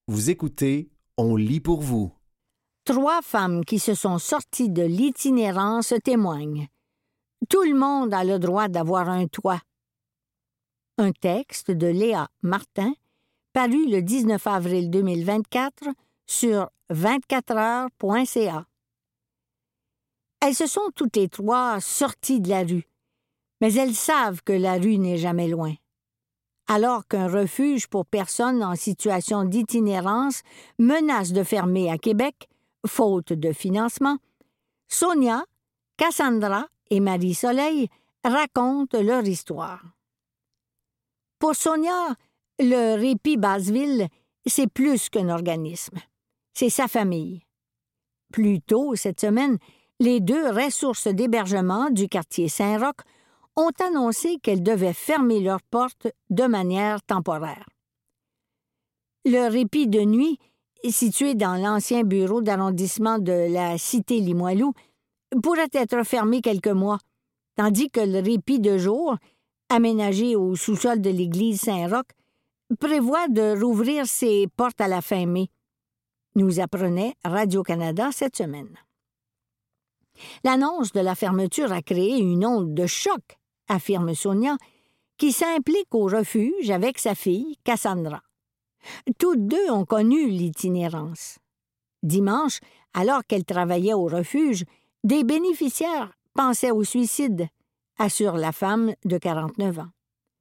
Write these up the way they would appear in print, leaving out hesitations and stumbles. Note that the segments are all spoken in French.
Vous écoutez, on lit pour vous. 3 femmes qui se sont sorties de l'itinérance témoignent. Tout le monde a le droit d'avoir un toit. Un texte de Léa Martin, paru le 19 avril 2024 sur 24heures.ca. Elles se sont toutes les 3 sorties de la rue, mais elles savent que la rue n'est jamais loin. Alors qu'un refuge pour personnes en situation d'itinérance menace de fermer à Québec, faute de financement, Sonia, Cassandra et Marie-Soleil racontent leur histoire. Pour Sonia, le Répit Basseville, c'est plus qu'un organisme. C'est sa famille. Plus tôt cette semaine, les 2 ressources d'hébergement du quartier Saint-Roch ont annoncé qu'elles devaient fermer leurs portes de manière temporaire. Le Répit de nuit, situé dans l'ancien bureau d'arrondissement de la cité Limoilou, pourrait être fermé quelques mois, tandis que le Répit de jour, aménagé au sous-sol de l'église Saint-Roch, prévoit de rouvrir ses portes à la fin mai, nous apprenait Radio-Canada cette semaine. L'annonce de la fermeture a créé une onde de choc, affirme Sonia, qui s'implique au refuge avec sa fille, Cassandra. Toutes 2 ont connu l'itinérance. Dimanche, alors qu'elles travaillaient au refuge, des bénéficiaires pensaient au suicide, assure la femme de 49 ans.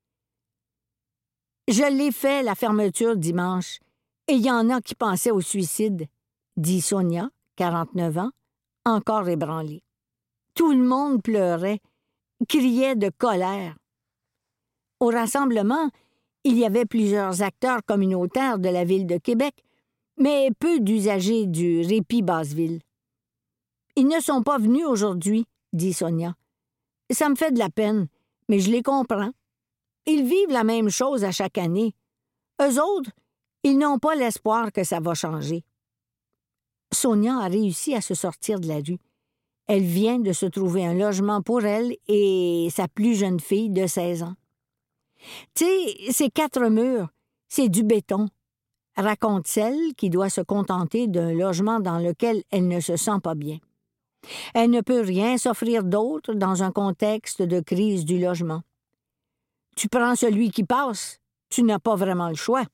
« Je l'ai fait, la fermeture dimanche, et il y en a qui pensaient au suicide, » dit Sonia, 49 ans, encore ébranlée. Tout le monde pleurait, criait de colère. Au rassemblement, il y avait plusieurs acteurs communautaires de la ville de Québec, mais peu d'usagers du Répit Basseville. « Ils ne sont pas venus aujourd'hui, » dit Sonia. « Ça me fait de la peine, mais je les comprends. Ils vivent la même chose à chaque année. Eux autres, ils n'ont pas l'espoir que ça va changer. » Sonia a réussi à se sortir de la rue. Elle vient de se trouver un logement pour elle et sa plus jeune fille de 16 ans. « Tu sais, c'est 4 murs, c'est du béton, » raconte celle qui doit se contenter d'un logement dans lequel elle ne se sent pas bien. Elle ne peut rien s'offrir d'autre dans un contexte de crise du logement. Tu prends celui qui passe, tu n'as pas vraiment le choix.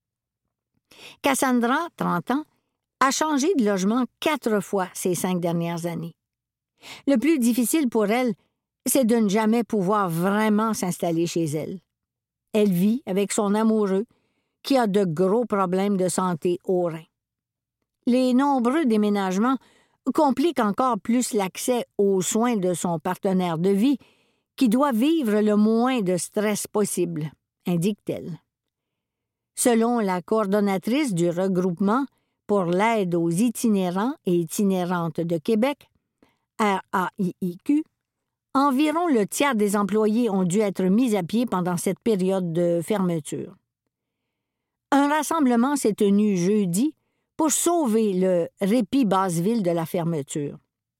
Cassandra, 30 ans, a changé de logement 4 fois ces 5 dernières années. Le plus difficile pour elle, c'est de ne jamais pouvoir vraiment s'installer chez elle. Elle vit avec son amoureux, qui a de gros problèmes de santé aux reins. Les nombreux déménagements compliquent encore plus l'accès aux soins de son partenaire de vie, qui doit vivre le moins de stress possible, indique-t-elle. Selon la coordonnatrice du regroupement pour l'aide aux itinérants et itinérantes de Québec, RAIIQ, environ le tiers des employés ont dû être mis à pied pendant cette période de fermeture. Un rassemblement s'est tenu jeudi pour sauver le Répit Basseville de la fermeture.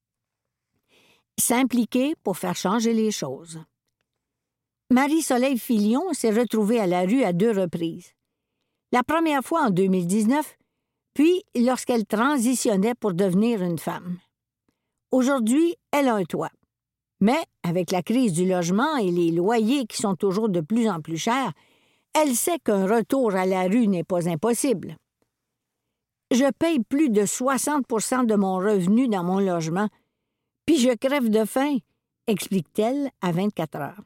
S'impliquer pour faire changer les choses. Marie-Soleil Filion s'est retrouvée à la rue à 2 reprises. La première fois en 2019, puis lorsqu'elle transitionnait pour devenir une femme. Aujourd'hui, elle a un toit. Mais, avec la crise du logement et les loyers qui sont toujours de plus en plus chers, elle sait qu'un retour à la rue n'est pas impossible. « Je paye plus de 60% de mon revenu dans mon logement, puis je crève de faim, » explique-t-elle à 24 heures.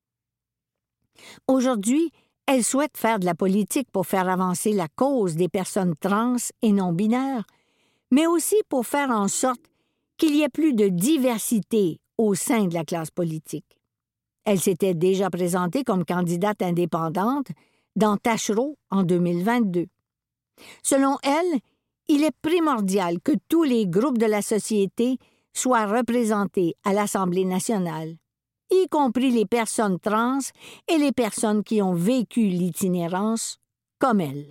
Aujourd'hui, elle souhaite faire de la politique pour faire avancer la cause des personnes trans et non-binaires, mais aussi pour faire en sorte qu'il y ait plus de diversité au sein de la classe politique. Elle s'était déjà présentée comme candidate indépendante dans Tachereau en 2022. Selon elle, il est primordial que tous les groupes de la société soient représentés à l'Assemblée nationale, y compris les personnes trans et les personnes qui ont vécu l'itinérance comme elle.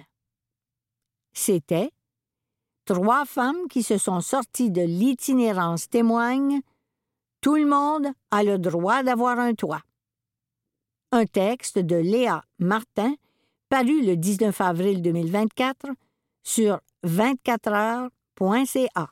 C'était 3 femmes qui se sont sorties de l'itinérance témoignent. Tout le monde a le droit d'avoir un toit. Un texte de Léa Martin, paru le 19 avril 2024 sur 24heures.ca.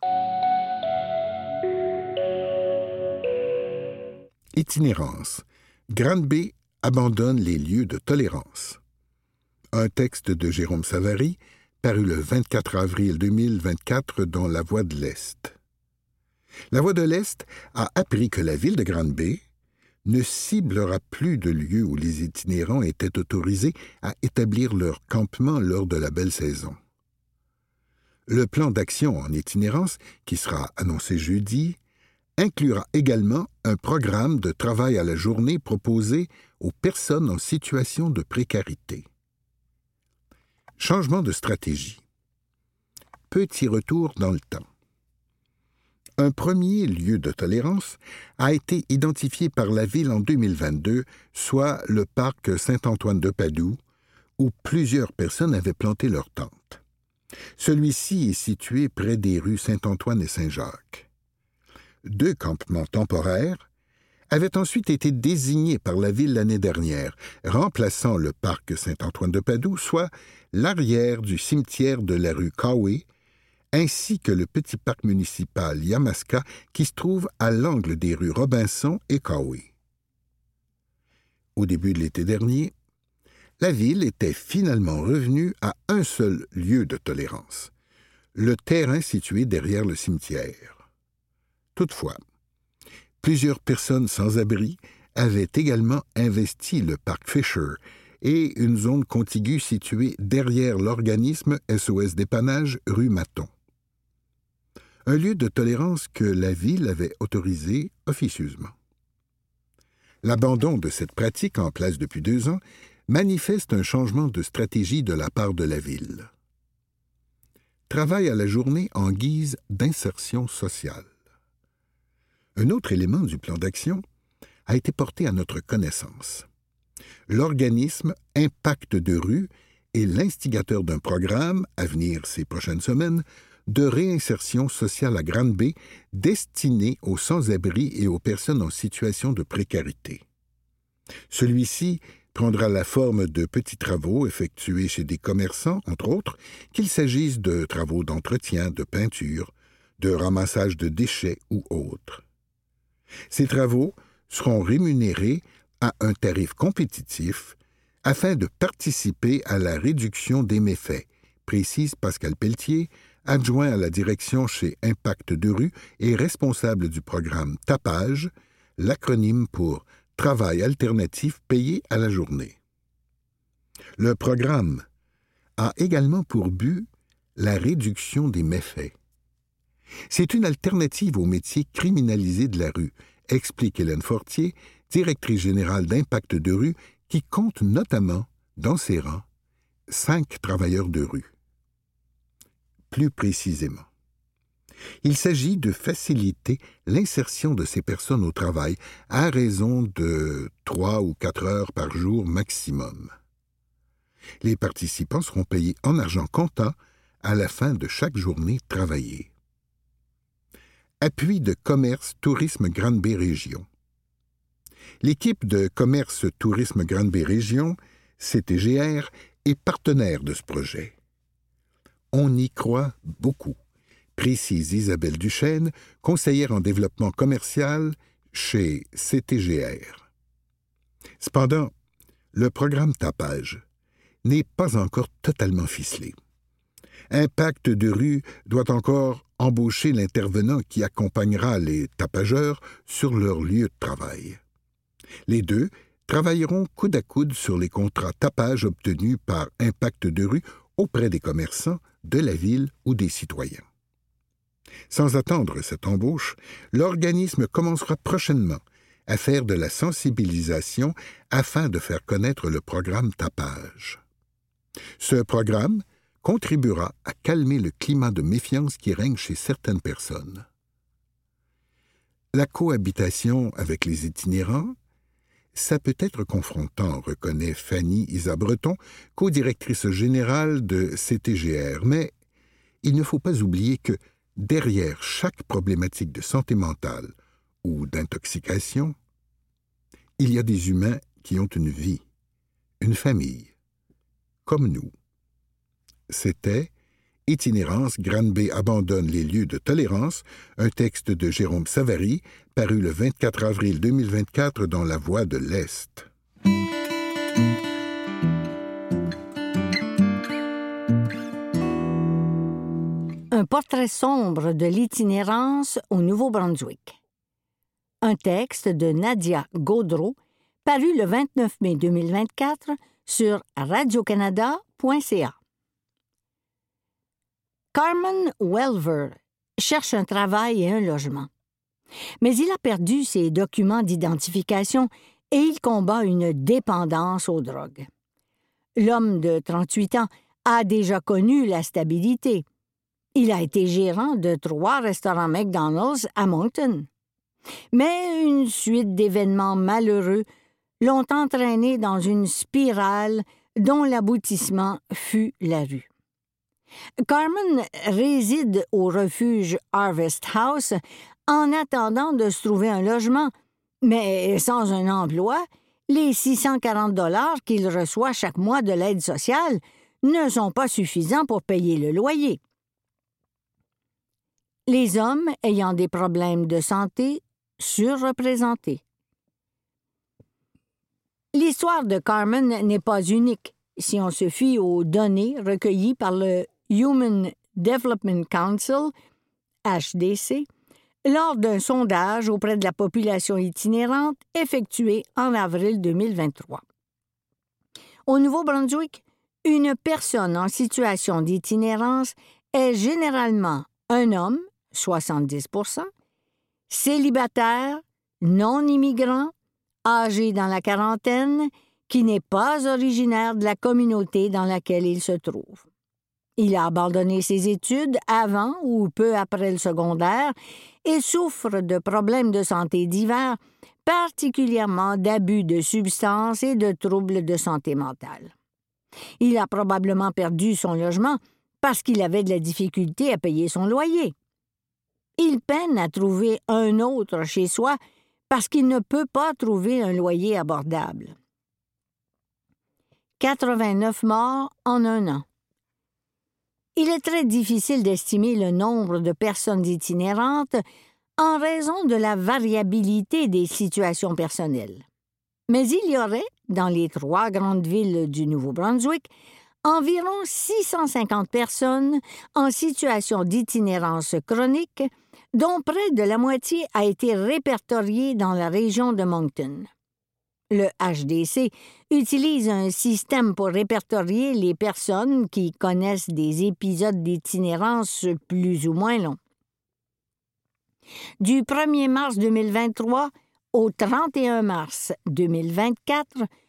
Itinérance. Granby abandonne les lieux de tolérance. Un texte de Jérôme Savary, paru le 24 avril 2024 dans La Voix de l'Est. La Voix de l'Est a appris que la ville de Granby ne ciblera plus de lieux où les itinérants étaient autorisés à établir leur campement lors de la belle saison. Le plan d'action en itinérance, qui sera annoncé jeudi, inclura également un programme de travail à la journée proposé aux personnes en situation de précarité. Changement de stratégie. Petit retour dans le temps. Un premier lieu de tolérance a été identifié par la ville en 2022, soit le parc Saint-Antoine-de-Padoue, où plusieurs personnes avaient planté leur tente. Celui-ci est situé près des rues Saint-Antoine et Saint-Jacques. 2 campements temporaires avaient ensuite été désignés par la ville l'année dernière, remplaçant le parc Saint-Antoine-de-Padoue, soit l'arrière du cimetière de la rue Kawe, ainsi que le petit parc municipal Yamaska qui se trouve à l'angle des rues Robinson et Kawe. Au début de l'été dernier, la ville était finalement revenue à un seul lieu de tolérance, le terrain situé derrière le cimetière. Toutefois, plusieurs personnes sans abri avaient également investi le parc Fisher et une zone contiguë située derrière l'organisme SOS Dépannage rue Maton. Un lieu de tolérance que la ville avait autorisé officieusement. L'abandon de cette pratique en place depuis 2 ans manifeste un changement de stratégie de la part de la ville. Travail à la journée en guise d'insertion sociale. Un autre élément du plan d'action a été porté à notre connaissance. L'organisme Impact de rue est l'instigateur d'un programme, à venir ces prochaines semaines, de réinsertion sociale à Granby destiné aux sans-abri et aux personnes en situation de précarité. Celui-ci prendra la forme de petits travaux effectués chez des commerçants, entre autres, qu'il s'agisse de travaux d'entretien, de peinture, de ramassage de déchets ou autres. Ces travaux seront rémunérés à un tarif compétitif afin de participer à la réduction des méfaits, précise Pascal Pelletier, adjoint à la direction chez Impact de rue et responsable du programme Tapage, l'acronyme pour Travail alternatif payé à la journée. Le programme a également pour but la réduction des méfaits. C'est une alternative aux métiers criminalisés de la rue, explique Hélène Fortier, directrice générale d'Impact de rue, qui compte notamment, dans ses rangs, 5 travailleurs de rue. Plus précisément, il s'agit de faciliter l'insertion de ces personnes au travail à raison de 3 ou 4 heures par jour maximum. Les participants seront payés en argent comptant à la fin de chaque journée travaillée. Appui de commerce Tourisme Granby Région. L'équipe de commerce Tourisme Granby Région, CTGR, est partenaire de ce projet. On y croit beaucoup, précise Isabelle Duchesne, conseillère en développement commercial chez CTGR. Cependant, le programme Tapage n'est pas encore totalement ficelé. Impact de rue doit encore embaucher l'intervenant qui accompagnera les tapageurs sur leur lieu de travail. Les 2 travailleront coude à coude sur les contrats tapage obtenus par Impact de rue auprès des commerçants, de la ville ou des citoyens. Sans attendre cette embauche, l'organisme commencera prochainement à faire de la sensibilisation afin de faire connaître le programme Tapage. Ce programme contribuera à calmer le climat de méfiance qui règne chez certaines personnes. La cohabitation avec les itinérants, ça peut être confrontant, reconnaît Fanny Isa-Breton, co-directrice générale de CTGR, mais il ne faut pas oublier que derrière chaque problématique de santé mentale ou d'intoxication, il y a des humains qui ont une vie, une famille, comme nous. C'était Itinérance, Granby abandonne les lieux de tolérance, un texte de Jérôme Savary, paru le 24 avril 2024 dans La Voix de l'Est. Un portrait sombre de l'itinérance au Nouveau-Brunswick. Un texte de Nadia Gaudreau, paru le 29 mai 2024 sur radiocanada.ca. Carmen Welver cherche un travail et un logement. Mais il a perdu ses documents d'identification et il combat une dépendance aux drogues. L'homme de 38 ans a déjà connu la stabilité. Il a été gérant de 3 restaurants McDonald's à Moncton. Mais une suite d'événements malheureux l'ont entraîné dans une spirale dont l'aboutissement fut la rue. Carmen réside au refuge Harvest House en attendant de se trouver un logement, mais sans un emploi, les 640 $ qu'il reçoit chaque mois de l'aide sociale ne sont pas suffisants pour payer le loyer. Les hommes ayant des problèmes de santé surreprésentés. L'histoire de Carmen n'est pas unique si on se fie aux données recueillies par le Human Development Council, HDC, lors d'un sondage auprès de la population itinérante effectué en avril 2023. Au Nouveau-Brunswick, une personne en situation d'itinérance est généralement un homme, 70 %, célibataire, non-immigrant, âgé dans la quarantaine, qui n'est pas originaire de la communauté dans laquelle il se trouve. Il a abandonné ses études avant ou peu après le secondaire et souffre de problèmes de santé divers, particulièrement d'abus de substances et de troubles de santé mentale. Il a probablement perdu son logement parce qu'il avait de la difficulté à payer son loyer. Il peine à trouver un autre chez soi parce qu'il ne peut pas trouver un loyer abordable. 89 morts en un an. Il est très difficile d'estimer le nombre de personnes itinérantes en raison de la variabilité des situations personnelles. Mais il y aurait, dans les 3 grandes villes du Nouveau-Brunswick, environ 650 personnes en situation d'itinérance chronique, dont près de la moitié a été répertoriée dans la région de Moncton. Le HDC utilise un système pour répertorier les personnes qui connaissent des épisodes d'itinérance plus ou moins longs. Du 1er mars 2023 au 31 mars 2024,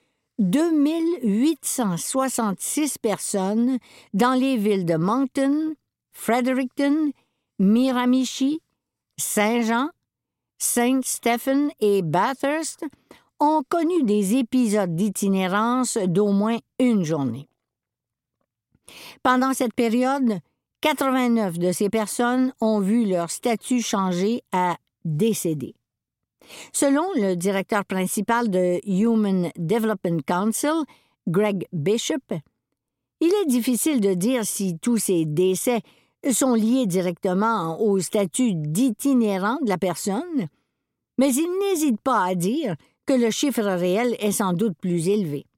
2866 personnes dans les villes de Moncton, Fredericton, Miramichi, Saint-Jean, Saint-Stephen et Bathurst ont connu des épisodes d'itinérance d'au moins une journée. Pendant cette période, 89 de ces personnes ont vu leur statut changer à décédé. Selon le directeur principal de Human Development Council, Greg Bishop, il est difficile de dire si tous ces décès sont liés directement au statut d'itinérant de la personne, mais il n'hésite pas à dire que le chiffre réel est sans doute plus élevé.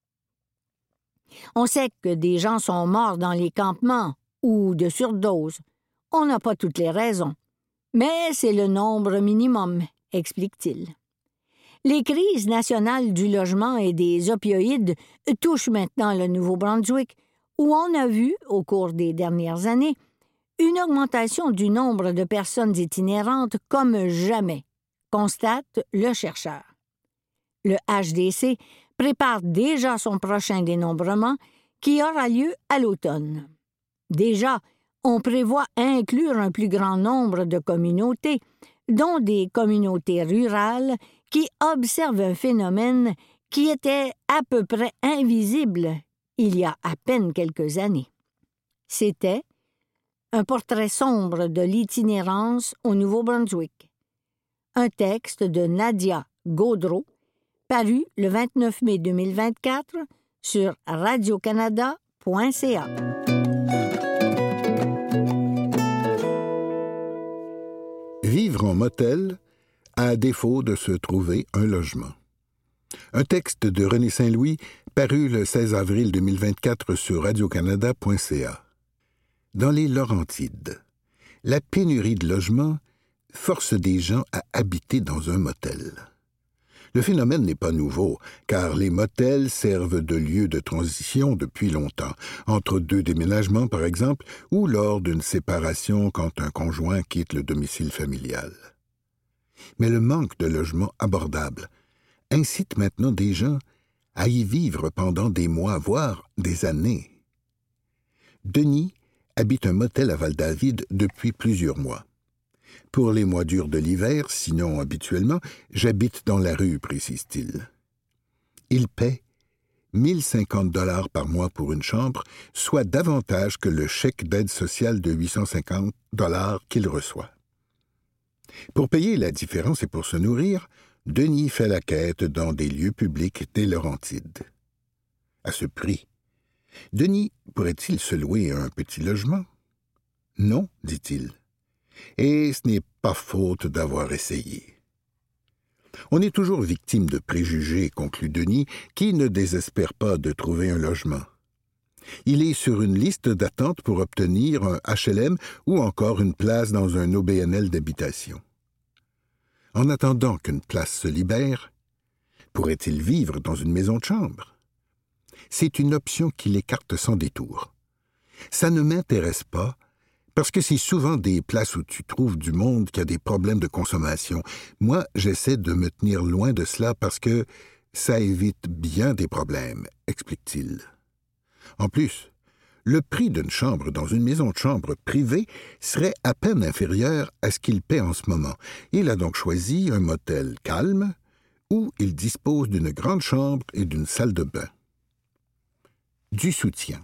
On sait que des gens sont morts dans les campements ou de surdose. On n'a pas toutes les raisons, mais c'est le nombre minimum, explique-t-il. Les crises nationales du logement et des opioïdes touchent maintenant le Nouveau-Brunswick, où on a vu, au cours des dernières années, une augmentation du nombre de personnes itinérantes comme jamais, constate le chercheur. Le HDC prépare déjà son prochain dénombrement qui aura lieu à l'automne. Déjà, on prévoit inclure un plus grand nombre de communautés, dont des communautés rurales qui observent un phénomène qui était à peu près invisible il y a à peine quelques années. C'était un portrait sombre de l'itinérance au Nouveau-Brunswick. Un texte de Nadia Gaudreau, paru le 29 mai 2024 sur radiocanada.ca. en motel, à défaut de se trouver un logement. Un texte de René Saint-Louis paru le 16 avril 2024 sur radiocanada.ca. Dans les Laurentides, la pénurie de logements force des gens à habiter dans un motel. Le phénomène n'est pas nouveau, car les motels servent de lieu de transition depuis longtemps, entre deux déménagements par exemple, ou lors d'une séparation quand un conjoint quitte le domicile familial. Mais le manque de logements abordables incite maintenant des gens à y vivre pendant des mois, voire des années. Denis habite un motel à Val-David depuis plusieurs mois. Pour les mois durs de l'hiver, sinon habituellement, j'habite dans la rue, précise-t-il. Il paie 1050 $ par mois pour une chambre, soit davantage que le chèque d'aide sociale de 850 $ qu'il reçoit. Pour payer la différence et pour se nourrir, Denis fait la quête dans des lieux publics des Laurentides. À ce prix, Denis pourrait-il se louer un petit logement? Non, dit-il. Et ce n'est pas faute d'avoir essayé. On est toujours victime de préjugés, conclut Denis, qui ne désespère pas de trouver un logement. Il est sur une liste d'attente pour obtenir un HLM ou encore une place dans un OBNL d'habitation. En attendant qu'une place se libère, pourrait-il vivre dans une maison de chambre? C'est une option qu'il écarte sans détour. Ça ne m'intéresse pas, parce que c'est souvent des places où tu trouves du monde qui a des problèmes de consommation. Moi, j'essaie de me tenir loin de cela parce que ça évite bien des problèmes, explique-t-il. En plus, le prix d'une chambre dans une maison de chambre privée serait à peine inférieur à ce qu'il paie en ce moment. Il a donc choisi un motel calme où il dispose d'une grande chambre et d'une salle de bain. Du soutien.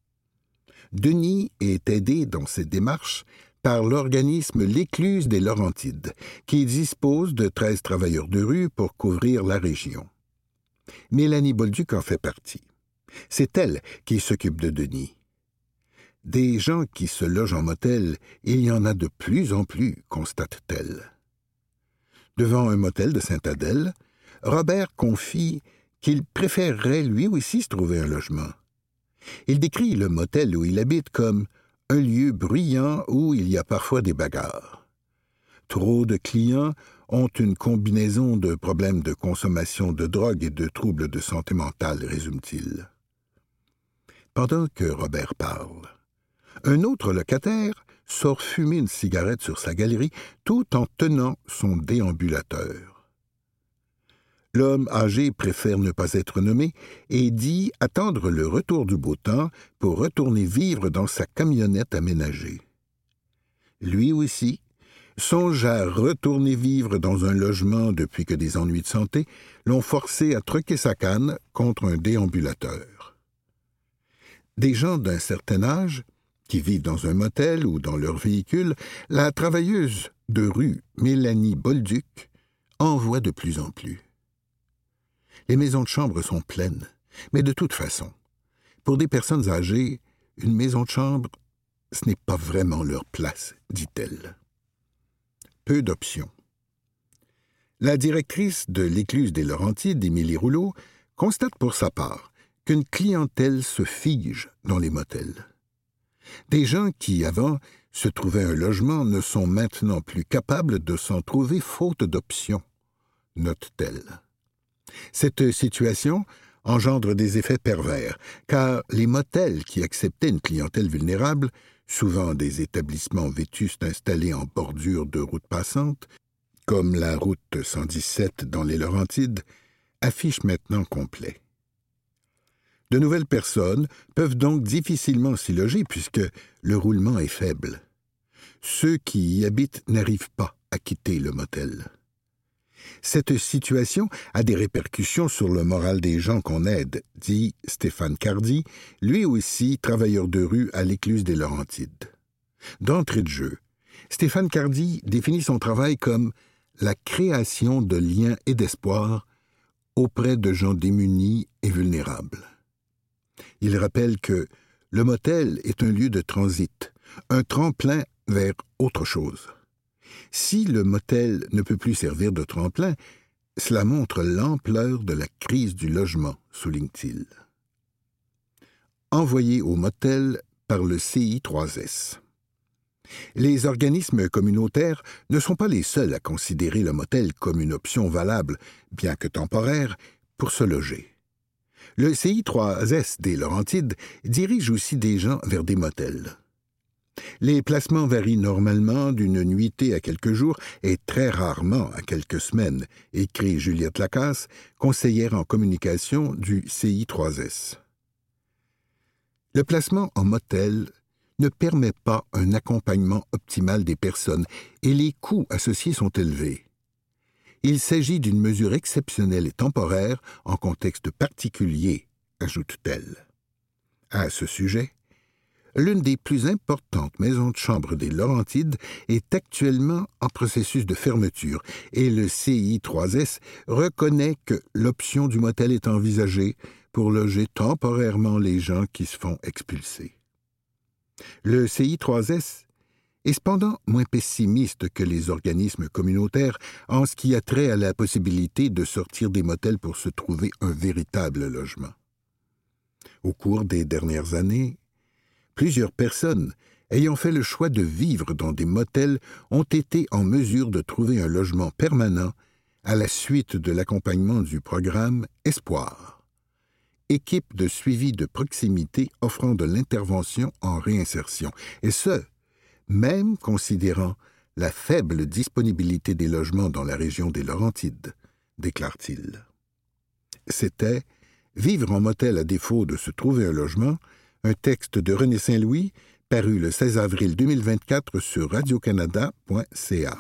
Denis est aidé dans ses démarches par l'organisme L'Écluse des Laurentides, qui dispose de 13 travailleurs de rue pour couvrir la région. Mélanie Bolduc en fait partie. C'est elle qui s'occupe de Denis. Des gens qui se logent en motel, il y en a de plus en plus, constate-t-elle. Devant un motel de Sainte-Adèle, Robert confie qu'il préférerait lui aussi se trouver un logement. Il décrit le motel où il habite comme un lieu bruyant où il y a parfois des bagarres. Trop de clients ont une combinaison de problèmes de consommation de drogue et de troubles de santé mentale, résume-t-il. Pendant que Robert parle, un autre locataire sort fumer une cigarette sur sa galerie tout en tenant son déambulateur. L'homme âgé préfère ne pas être nommé et dit attendre le retour du beau temps pour retourner vivre dans sa camionnette aménagée. Lui aussi songe à retourner vivre dans un logement depuis que des ennuis de santé l'ont forcé à troquer sa canne contre un déambulateur. Des gens d'un certain âge, qui vivent dans un motel ou dans leur véhicule, la travailleuse de rue Mélanie Bolduc en voit de plus en plus. Les maisons de chambre sont pleines, mais de toute façon, pour des personnes âgées, une maison de chambre, ce n'est pas vraiment leur place, dit-elle. Peu d'options. La directrice de l'Écluse des Laurentides, Émilie Rouleau, constate pour sa part qu'une clientèle se fige dans les motels. Des gens qui, avant, se trouvaient un logement ne sont maintenant plus capables de s'en trouver faute d'options, note-t-elle. Cette situation engendre des effets pervers, car les motels qui acceptaient une clientèle vulnérable, souvent des établissements vétustes installés en bordure de routes passantes, comme la route 117 dans les Laurentides, affichent maintenant complet. De nouvelles personnes peuvent donc difficilement s'y loger puisque le roulement est faible. Ceux qui y habitent n'arrivent pas à quitter le motel. Cette situation a des répercussions sur le moral des gens qu'on aide, dit Stéphane Cardy, lui aussi travailleur de rue à l'Écluse des Laurentides. D'entrée de jeu, Stéphane Cardy définit son travail comme la création de liens et d'espoir auprès de gens démunis et vulnérables. Il rappelle que le motel est un lieu de transit, un tremplin vers autre chose. Si le motel ne peut plus servir de tremplin, cela montre l'ampleur de la crise du logement, souligne-t-il. Envoyé au motel par le CI3S. Les organismes communautaires ne sont pas les seuls à considérer le motel comme une option valable, bien que temporaire, pour se loger. Le CI3S des Laurentides dirige aussi des gens vers des motels. Les placements varient normalement d'une nuitée à quelques jours et très rarement à quelques semaines, écrit Juliette Lacasse, conseillère en communication du CI3S. Le placement en motel ne permet pas un accompagnement optimal des personnes et les coûts associés sont élevés. Il s'agit d'une mesure exceptionnelle et temporaire en contexte particulier, ajoute-t-elle. À ce sujet, l'une des plus importantes maisons de chambre des Laurentides est actuellement en processus de fermeture et le CI3S reconnaît que l'option du motel est envisagée pour loger temporairement les gens qui se font expulser. Le CI3S est cependant moins pessimiste que les organismes communautaires en ce qui a trait à la possibilité de sortir des motels pour se trouver un véritable logement. Au cours des dernières années, plusieurs personnes ayant fait le choix de vivre dans des motels ont été en mesure de trouver un logement permanent à la suite de l'accompagnement du programme Espoir, équipe de suivi de proximité offrant de l'intervention en réinsertion, et ce, même considérant la faible disponibilité des logements dans la région des Laurentides, déclare-t-il. C'était « Vivre en motel à défaut de se trouver un logement », un texte de René Saint-Louis, paru le 16 avril 2024 sur radiocanada.ca.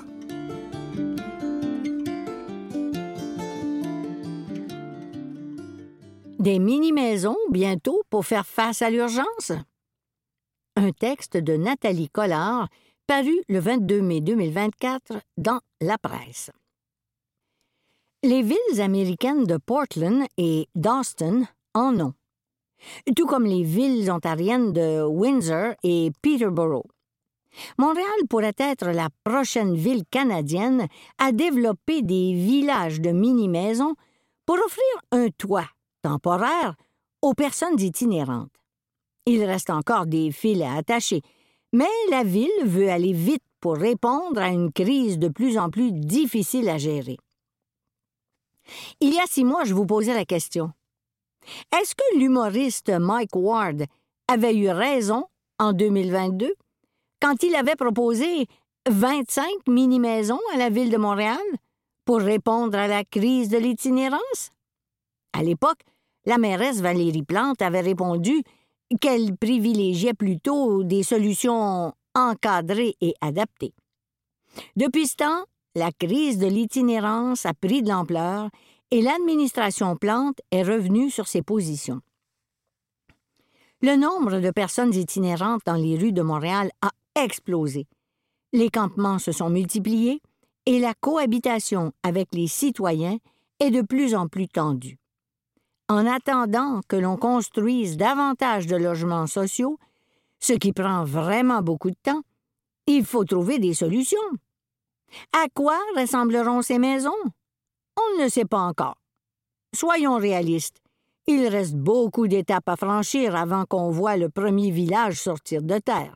Des mini-maisons bientôt pour faire face à l'urgence? Un texte de Nathalie Collard, paru le 22 mai 2024 dans La Presse. Les villes américaines de Portland et d'Austin en ont, tout comme les villes ontariennes de Windsor et Peterborough. Montréal pourrait être la prochaine ville canadienne à développer des villages de mini-maisons pour offrir un toit temporaire aux personnes itinérantes. Il reste encore des fils à attacher, mais la ville veut aller vite pour répondre à une crise de plus en plus difficile à gérer. Il y a 6 mois, je vous posais la question. Est-ce que l'humoriste Mike Ward avait eu raison en 2022 quand il avait proposé 25 mini-maisons à la Ville de Montréal pour répondre à la crise de l'itinérance? À l'époque, la mairesse Valérie Plante avait répondu qu'elle privilégiait plutôt des solutions encadrées et adaptées. Depuis ce temps, la crise de l'itinérance a pris de l'ampleur et l'administration Plante est revenue sur ses positions. Le nombre de personnes itinérantes dans les rues de Montréal a explosé. Les campements se sont multipliés et la cohabitation avec les citoyens est de plus en plus tendue. En attendant que l'on construise davantage de logements sociaux, ce qui prend vraiment beaucoup de temps, il faut trouver des solutions. À quoi ressembleront ces maisons? On ne le sait pas encore. Soyons réalistes, il reste beaucoup d'étapes à franchir avant qu'on voit le premier village sortir de terre.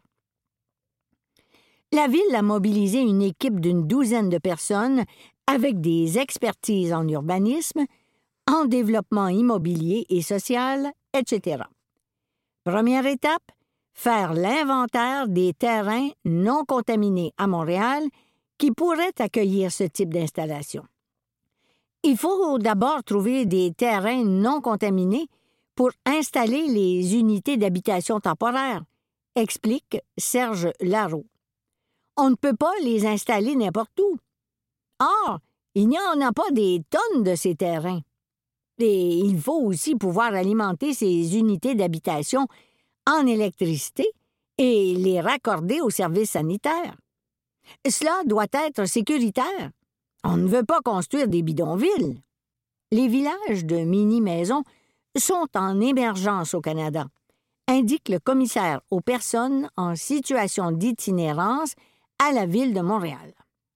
La Ville a mobilisé une équipe d'une 12aine de personnes avec des expertises en urbanisme, en développement immobilier et social, etc. Première étape, faire l'inventaire des terrains non contaminés à Montréal qui pourraient accueillir ce type d'installation. Il faut d'abord trouver des terrains non contaminés pour installer les unités d'habitation temporaire, explique Serge Larreau. On ne peut pas les installer n'importe où. Or, il n'y en a pas des tonnes de ces terrains. Et il faut aussi pouvoir alimenter ces unités d'habitation en électricité et les raccorder aux services sanitaires. Cela doit être sécuritaire. On ne veut pas construire des bidonvilles. Les villages de mini-maisons sont en émergence au Canada, indique le commissaire aux personnes en situation d'itinérance à la Ville de Montréal.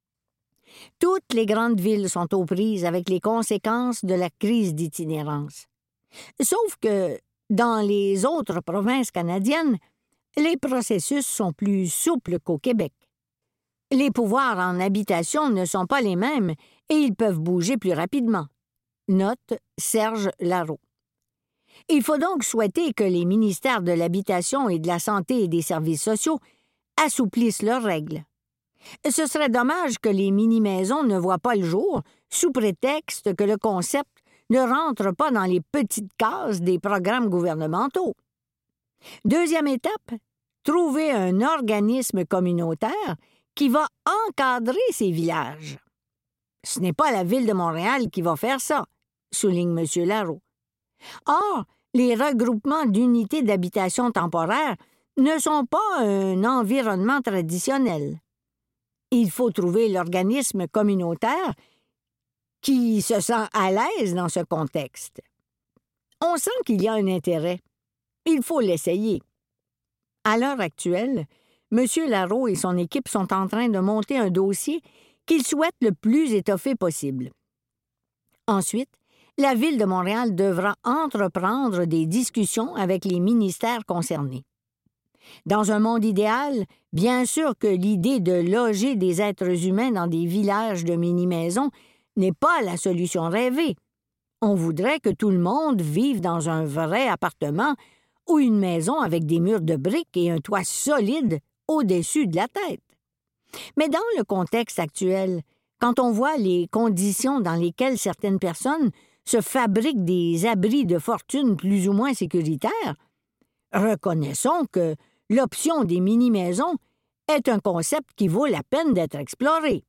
Toutes les grandes villes sont aux prises avec les conséquences de la crise d'itinérance. Sauf que, dans les autres provinces canadiennes, les processus sont plus souples qu'au Québec. Les pouvoirs en habitation ne sont pas les mêmes et ils peuvent bouger plus rapidement. Note Serge Larreau. Il faut donc souhaiter que les ministères de l'Habitation et de la Santé et des Services sociaux assouplissent leurs règles. Ce serait dommage que les mini-maisons ne voient pas le jour sous prétexte que le concept ne rentre pas dans les petites cases des programmes gouvernementaux. Deuxième étape, trouver un organisme communautaire qui va encadrer ces villages. Ce n'est pas la Ville de Montréal qui va faire ça, souligne M. Larreau. Or, les regroupements d'unités d'habitation temporaire ne sont pas un environnement traditionnel. Il faut trouver l'organisme communautaire qui se sent à l'aise dans ce contexte. On sent qu'il y a un intérêt. Il faut l'essayer. À l'heure actuelle, M. Larreau et son équipe sont en train de monter un dossier qu'ils souhaitent le plus étoffé possible. Ensuite, la Ville de Montréal devra entreprendre des discussions avec les ministères concernés. Dans un monde idéal, bien sûr que l'idée de loger des êtres humains dans des villages de mini-maisons n'est pas la solution rêvée. On voudrait que tout le monde vive dans un vrai appartement ou une maison avec des murs de briques et un toit solide au-dessus de la tête. Mais dans le contexte actuel, quand on voit les conditions dans lesquelles certaines personnes se fabriquent des abris de fortune plus ou moins sécuritaires, reconnaissons que l'option des mini-maisons est un concept qui vaut la peine d'être exploré.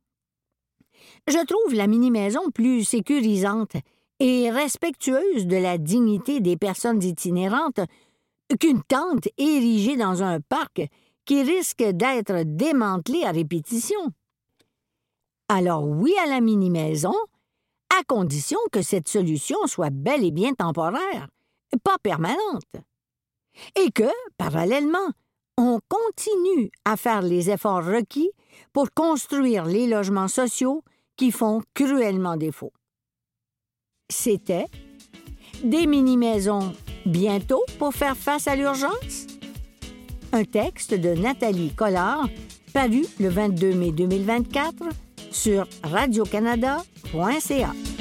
Je trouve la mini-maison plus sécurisante et respectueuse de la dignité des personnes itinérantes qu'une tente érigée dans un parc qui risque d'être démantelée à répétition. Alors oui à la mini-maison, à condition que cette solution soit bel et bien temporaire, pas permanente. Et que, parallèlement, on continue à faire les efforts requis pour construire les logements sociaux qui font cruellement défaut. C'était des mini-maisons bientôt pour faire face à l'urgence? Un texte de Nathalie Collard, paru le 22 mai 2024 sur radiocanada.ca.